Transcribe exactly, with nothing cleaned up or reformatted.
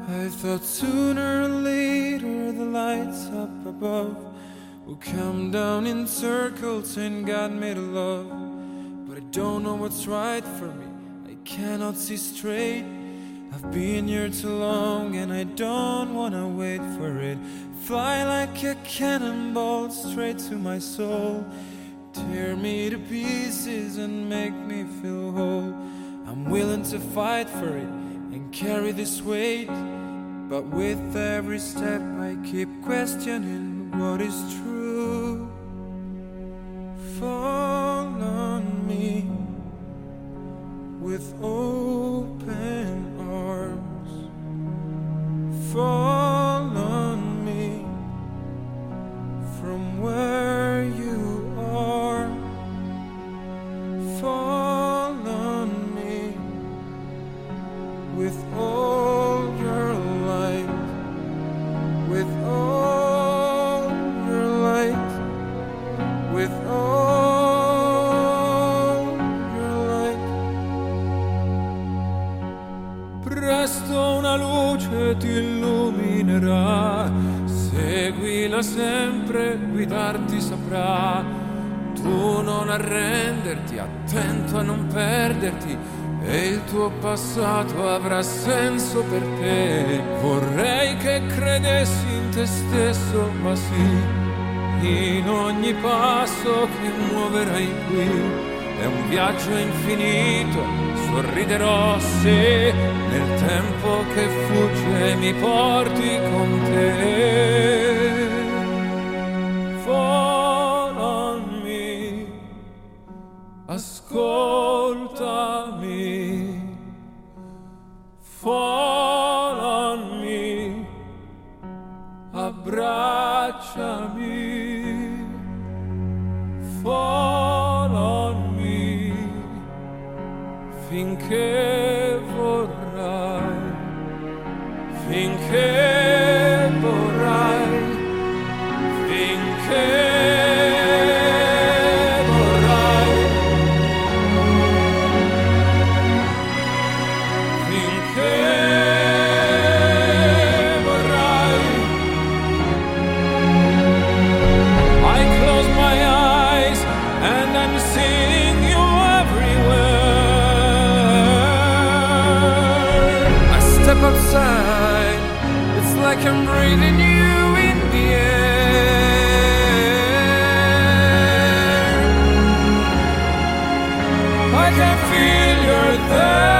I thought sooner or later the lights up above will come down in circles and God made a love. But I don't know what's right for me, I cannot see straight. I've been here too long and I don't wanna wait for it. Fly like a cannonball straight to my soul. Tear me to pieces and make me feel whole. I'm willing to fight for it and carry this weight. But with every step I keep questioning what is true. Fall on me with open arms. Fall on me from where you are. Fall on me with all your light, with all your light, with all your light. Presto una luce ti illuminerà, seguila sempre, guidarti saprà. Tu non arrenderti, attento a non perderti, e il tuo passato avrà senso per te. Vorrei che credessi in te stesso, ma sì, in ogni passo che muoverai qui è un viaggio infinito. Sorriderò se nel tempo che fugge mi porti con te. Fall on me, ascoltami. Fall on me, abbracciami. Fall on me, finché vorrai, finché vorrai, finché vorrai, finché vorrai. I close my eyes and I'm seeing you everywhere. I step outside, it's like I'm breathing you in the air. I can feel you're there.